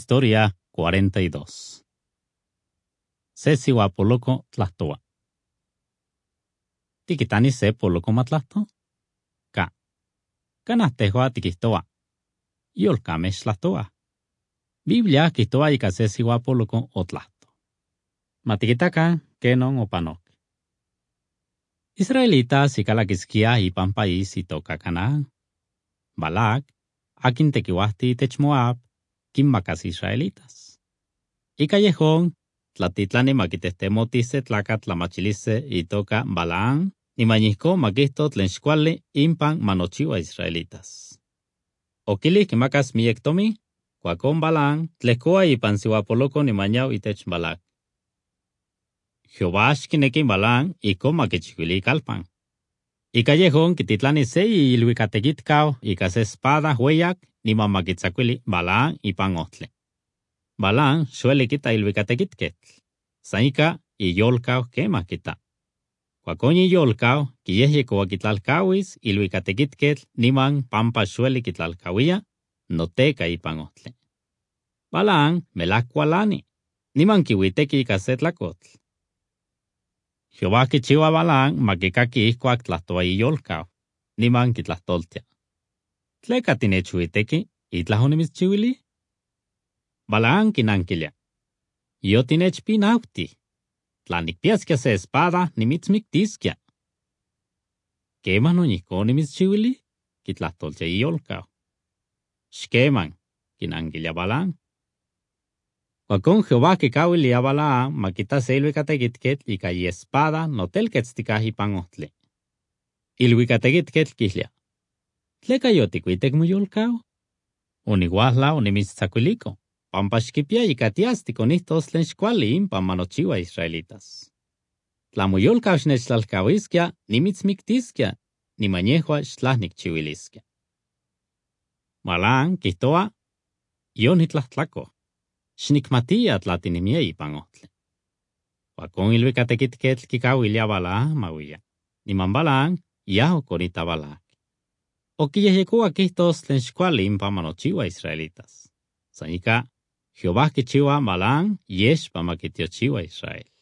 Historia 42. Se sihuapoloco tlahtoa. Tikitani se poloco matlahto? Ka. Kanahtehua tikihtoa. Yolkamesh tlahtoa. Biblia kihtoa ika se sihuapoloco otlahto. Matikitaka kenon opanok. Israelitas ikalakiskia ipan país itoka Canaán. Balak, akin tekiwahti itech Moab, kinmakas israelitas. Ika yehon, tlatitlani makitehtemo se tlakat tlamachilise itoka Balaam, nimañihko makihto tlen xkuali impan manochiwa israelitas. Okili kimakas miyek tomi, kuakon Balaam tlehkoa ipan sihuapoloco nimañaw itech Balak. Jehová xkineki Balaam iko makichikuili kalpan. Ika yehon kititlani se iluikatekitkao ika se espada hueyak niman makitzakuili Balaam ipan ohtli. Balaam xueli kita iluikatekitketl. San ika iyolkao kemah kita. Kuakon iyolkao kiyehyekoa kitlalkawis iluikatekitketl niman pampa xueli kitlalkawia noteka ipan ohtli. Balaam melahkualani, niman kiuiteki ika se tlakotl. Jehová kichiua Balaam makikaki ihkuak tlahtoa iyolkao, niman kitlahtoltia. Tleka tinechuiteki itlah onimitchiuili? Balaam kinankilia. Yo tinechpinauti. Tla nikpiaskia se espada nimitzmiktiskia. Keman noñihko onimitchiuili? Kitlahtoltia iyolkao. Xkeman, kinankilia Balaam. Kuakon Jehová kikauilia Balaam makita se iluikatekitketl ika espada notelketztikah ipan ohtli. Iluikatekitketl kihlia. Tleka yotikuitek moyolkao? Oniguahla onimitstzakuiliko, pampa xkipia ika tiastik onihtos tlen xkuali impan manochiwa israelitas. Tla moyolkao xnechtlalkawiskia, nimitzmiktiskia, nimañehua xtlahnikchiuiliskia. Balaam kihtoa, yonitlahtlakoh. Xnikmatia tlatinimia ipan ohtli. Kuakon iluikatekitketl kikauilia Balaam mauia, niman Balaam yahokonita Balak. Okiyehyekoa kihtos tlen xkuali impan manochiwa israelitas. San ika, Jehová kichiua Balaam yexpa makitiochiwa Israel.